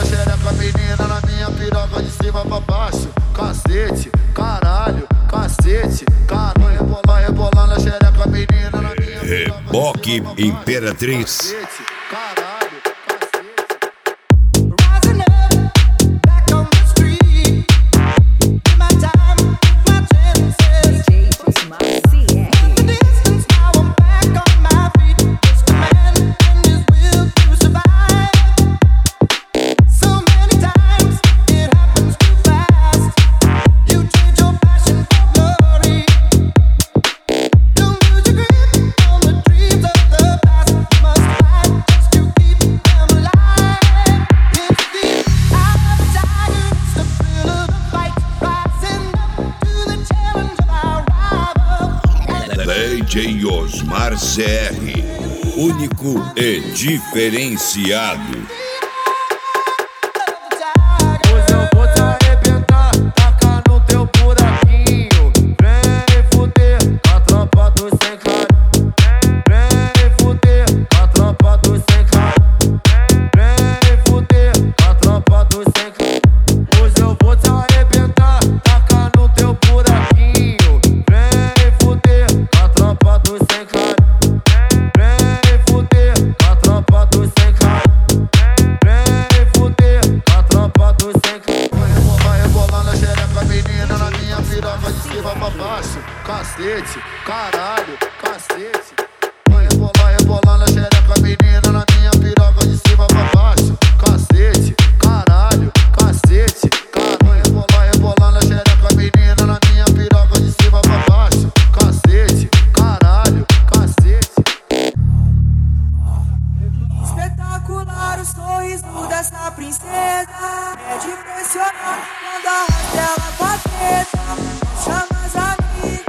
xereca, menina, na minha piroca de cima pra baixo. Cacete, caralho, cacete, caralho. Rebolando a xereca, menina, na minha piroca. Reboque Imperatriz. Cacete, caralho. DJ Osmar CR, único e diferenciado. Hoje eu vou te arrebentar, tacar no teu buraquinho. Vem fuder com a tropa dos sem cara. Vem fuder com a tropa dos sem cara. Vem fuder com a tropa dos sem cara. Hoje eu vou te arrebentar, tacar no teu buraquinho. Vem fuder com a tropa dos sem cara. Vem fuder com a tropa dos sem cara. Vem fuder com a tropa dos sem cara. Vai rebolando a xereca, menina, na minha piroca de cima pra baixo. Cacete, caralho, cacete. Vai rebolando a xereca, menina, na minha piroca de cima pra baixo. Cacete, caralho, cacete, caralho. Vai rebolando a xereca, menina, na minha piroca de cima pra baixo. Cacete, caralho, cacete. Espetacular o sorriso dessa princesa. É de impressionar quando arrasta ela com a teta. Chama as amigas.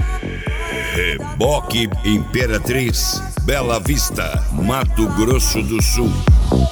Reboque Imperatriz, Bela Vista, Mato Grosso do Sul.